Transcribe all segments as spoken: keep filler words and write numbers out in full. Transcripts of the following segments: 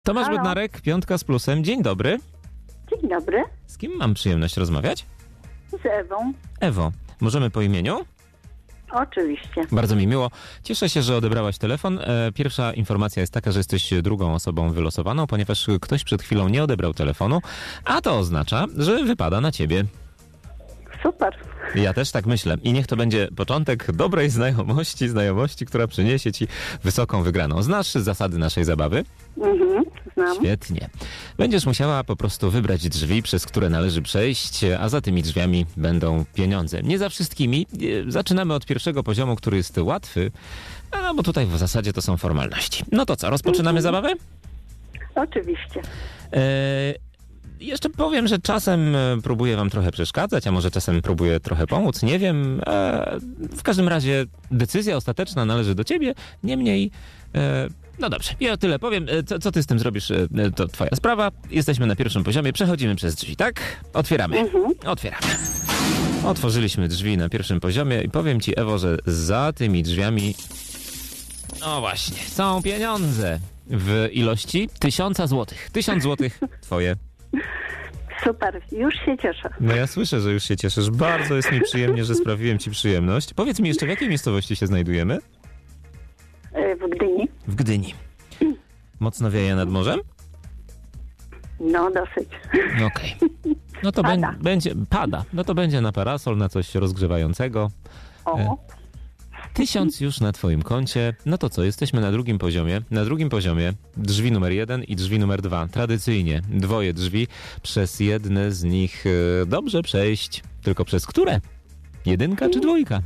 Tomasz Halo. Bednarek, Piątka z Plusem. Dzień dobry. Dzień dobry, Z kim mam przyjemność rozmawiać? z Ewą. Ewo, możemy po imieniu? Oczywiście. Bardzo mi miło. Cieszę się, że odebrałaś telefon. E, Pierwsza informacja jest taka, że jesteś drugą osobą wylosowaną, ponieważ ktoś przed chwilą nie odebrał telefonu, a to oznacza, że wypada na ciebie. Super. Ja też tak myślę. I niech to będzie początek dobrej znajomości, znajomości, która przyniesie ci wysoką wygraną. Znasz zasady naszej zabawy? Mhm, znam. Świetnie. Będziesz musiała po prostu wybrać drzwi, przez które należy przejść, a za tymi drzwiami będą pieniądze. Nie za wszystkimi. E, Zaczynamy od pierwszego poziomu, który jest łatwy, no bo tutaj w zasadzie to są formalności. No to co, rozpoczynamy zabawę? Oczywiście. E, Jeszcze powiem, że czasem e, próbuję wam trochę przeszkadzać, a może czasem próbuję trochę pomóc, nie wiem. E, w każdym razie decyzja ostateczna należy do ciebie, niemniej... E, no dobrze, ja tyle powiem. E, Co, co ty z tym zrobisz, e, to twoja sprawa. Jesteśmy na pierwszym poziomie, przechodzimy przez drzwi, tak? Otwieramy. Mhm. Otwieramy. Otworzyliśmy drzwi na pierwszym poziomie i powiem ci, Ewo, że za tymi drzwiami... No właśnie, są pieniądze w ilości tysiąca złotych. Tysiąc złotych twoje. Super, już się cieszę. No ja słyszę, że już się cieszysz. Bardzo jest mi przyjemnie, że sprawiłem ci przyjemność. Powiedz mi jeszcze, w jakiej miejscowości się znajdujemy? Y, W Gdyni? W Gdyni. Mocno wieje nad morzem? No, dosyć. Okej. No to Pada. bę- będzie... Pada. No to będzie na parasol, na coś rozgrzewającego. O, Tysiąc już na twoim koncie. No to co, jesteśmy na drugim poziomie. Na drugim poziomie drzwi numer jeden i drzwi numer dwa. Tradycyjnie dwoje drzwi. Przez jedne z nich e, dobrze przejść. Tylko przez które? Jedynka czy dwójka?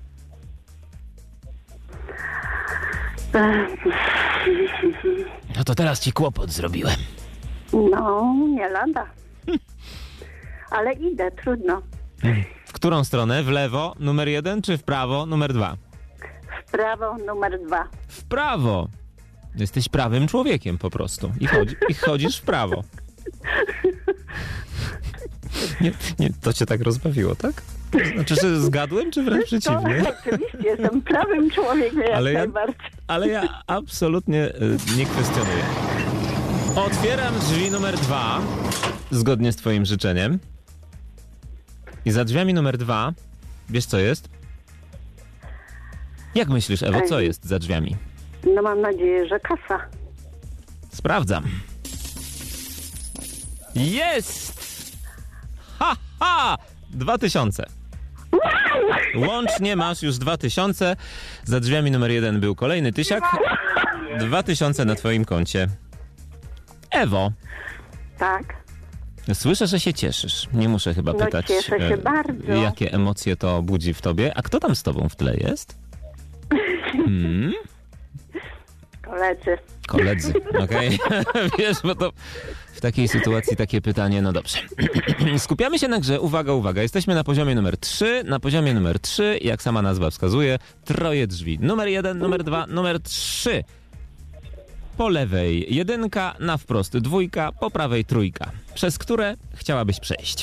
No to teraz ci kłopot zrobiłem. no, nie lada. Ale idę, trudno. W którą stronę? W lewo numer jeden czy w prawo numer dwa? W prawo numer dwa. W prawo! Jesteś prawym człowiekiem po prostu. I, chodzi, i chodzisz w prawo. Nie, nie, to cię tak rozbawiło, tak? Znaczy, że zgadłem, czy wręcz przeciwnie? To, oczywiście, jestem prawym człowiekiem, jak Ale ja- najbardziej. Ale ja absolutnie y, nie kwestionuję. Otwieram drzwi numer dwa, zgodnie z twoim życzeniem. I za drzwiami numer dwa, wiesz co jest? Jak myślisz, Ewo, co jest za drzwiami? No mam nadzieję, że kasa. Sprawdzam. Jest! Ha, ha! Dwa tysiące. Łącznie masz już dwa tysiące. Za drzwiami numer jeden był kolejny tysiak. Dwa tysiące na twoim koncie. Ewo, Tak. słyszę, że się cieszysz. Nie muszę chyba No, pytać, cieszę się e, bardzo. jakie emocje to budzi w tobie. A kto tam z tobą w tle jest? Hmm? Koledzy. Koledzy, okej? Wiesz, bo to w takiej sytuacji takie pytanie, no dobrze. Skupiamy się na grze. Uwaga, uwaga. Jesteśmy na poziomie numer trzy. Na poziomie numer trzy, jak sama nazwa wskazuje, troje drzwi. Numer jeden, numer dwa, numer trzy. Po lewej jedynka, na wprost dwójka, po prawej trójka. Przez które chciałabyś przejść?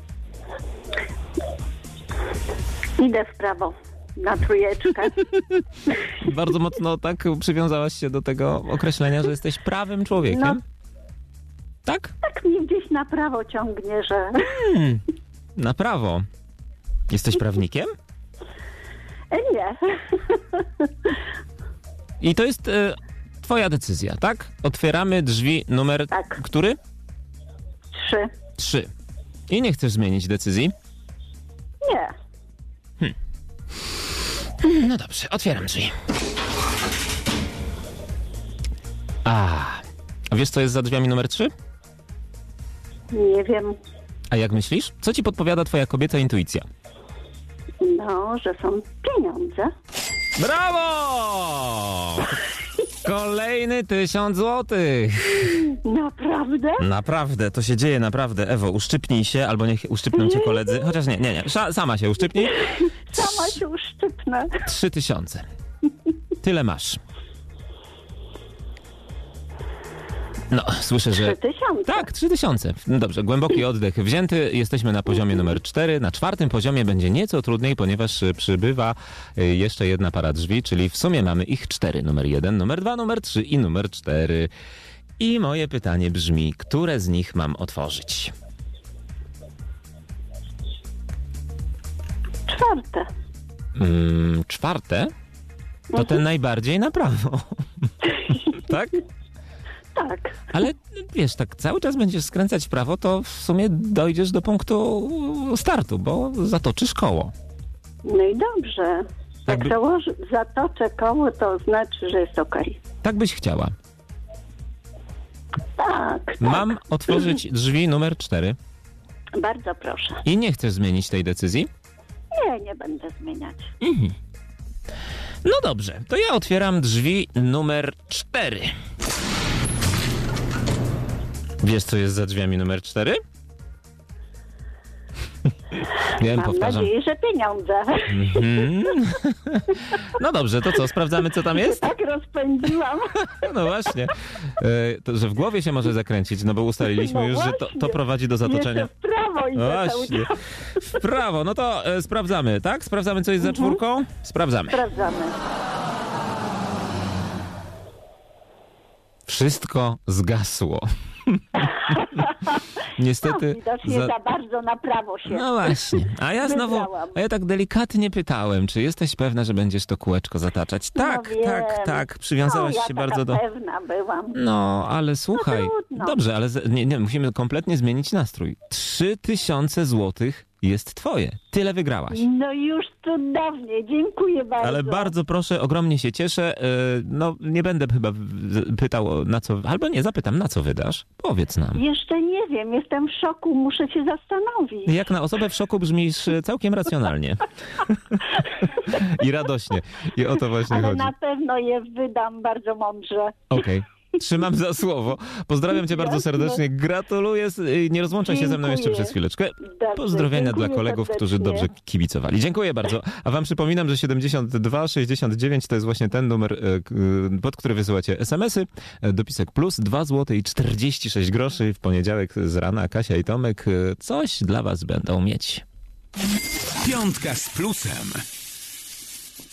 Idę w prawo. Na trójeczkę. Bardzo mocno tak przywiązałaś się do tego określenia, że jesteś prawym człowiekiem. No. Tak? Tak mnie gdzieś na prawo ciągnie, że... Hmm, na prawo. Jesteś prawnikiem? E, Nie. I to jest e, twoja decyzja, tak? Otwieramy drzwi numer... Tak. Który? Trzy. Trzy. I nie chcesz zmienić decyzji? Nie. No dobrze, otwieram drzwi. A, a wiesz co jest za drzwiami numer trzy? Nie wiem. A jak myślisz? Co ci podpowiada twoja kobieca intuicja? No, że są pieniądze. Brawo! Kolejny tysiąc złotych. Naprawdę? Naprawdę, to się dzieje naprawdę. Ewo, uszczypnij się, albo niech uszczypną cię koledzy. Chociaż nie, nie, nie. Sza, sama się uszczypnij. Sama się uszczypnę. Trzy tysiące. Tyle masz. No, słyszę, że... Trzy tysiące? Tak, trzy tysiące. No dobrze, głęboki oddech wzięty. Jesteśmy na poziomie numer cztery. Na czwartym poziomie będzie nieco trudniej, ponieważ przybywa jeszcze jedna para drzwi, czyli w sumie mamy ich cztery. Numer jeden, numer dwa, numer trzy i numer cztery. I moje pytanie brzmi, które z nich mam otworzyć? Czwarte. Mm, czwarte? To ten najbardziej na prawo. Tak? Tak. Ale wiesz, tak cały czas będziesz skręcać w prawo, to w sumie dojdziesz do punktu startu, bo zatoczysz koło. No i dobrze. Tak Jak by- założę, zatoczę koło, to znaczy, że jest okej. Tak byś chciała. Tak, tak. Mam otworzyć drzwi numer cztery Bardzo proszę. i nie chcesz zmienić tej decyzji? Nie, nie będę zmieniać. No dobrze, to ja otwieram drzwi numer cztery. Wiesz, co jest za drzwiami numer cztery? Wiem, Mam powtarzam. nadzieję, że pieniądze. Mhm. No dobrze, to co, sprawdzamy, co tam jest? Tak rozpędziłam. No właśnie. E, to, że w głowie się może zakręcić, no bo ustaliliśmy No już, że to, to właśnie. prowadzi do zatoczenia. Jeszcze w prawo idę cały Właśnie. czas. W prawo, no to e, sprawdzamy, tak? Sprawdzamy, co jest za czwórką? Sprawdzamy. Sprawdzamy. Wszystko zgasło. Niestety. No, widocznie za- za bardzo na prawo się. No właśnie. A ja znowu, Wybrałam. a ja tak delikatnie pytałem, czy jesteś pewna, że będziesz to kółeczko zataczać? Tak, no tak, wiem. tak. Przywiązałaś no, ja się taka bardzo do... pewna byłam. No, ale słuchaj. trudno. Dobrze, ale z- nie, nie, musimy kompletnie zmienić nastrój. Trzy tysiące złotych jest twoje. Tyle wygrałaś. No już cudownie, dziękuję bardzo. Ale bardzo proszę, ogromnie się cieszę. Yy, No, nie będę chyba w- pytał o na co... Albo nie, zapytam, na co wydasz? Powiedz nam. Jeszcze nie wiem, jestem w szoku, muszę się zastanowić. Jak na osobę w szoku brzmisz e, całkiem racjonalnie. I radośnie. I o to właśnie Ale chodzi. na pewno je wydam bardzo mądrze. Okej. Trzymam za słowo. Pozdrawiam cię bardzo Jasne. serdecznie. Gratuluję. y, Nie rozłączaj się ze mną jeszcze Dziękuję. przez chwileczkę. Dobrze, Pozdrowienia dziękuję dla kolegów, serdecznie. którzy dobrze kibicowali. Dziękuję bardzo. A wam przypominam, że siedemdziesiąt dwa sześćdziesiąt dziewięć to jest właśnie ten numer, e, k- e, pod który wysyłacie es em esy. E, Dopisek plus dwa złote i czterdzieści sześć groszy. W poniedziałek z rana Kasia i Tomek e, coś dla was będą mieć. Piątka z plusem.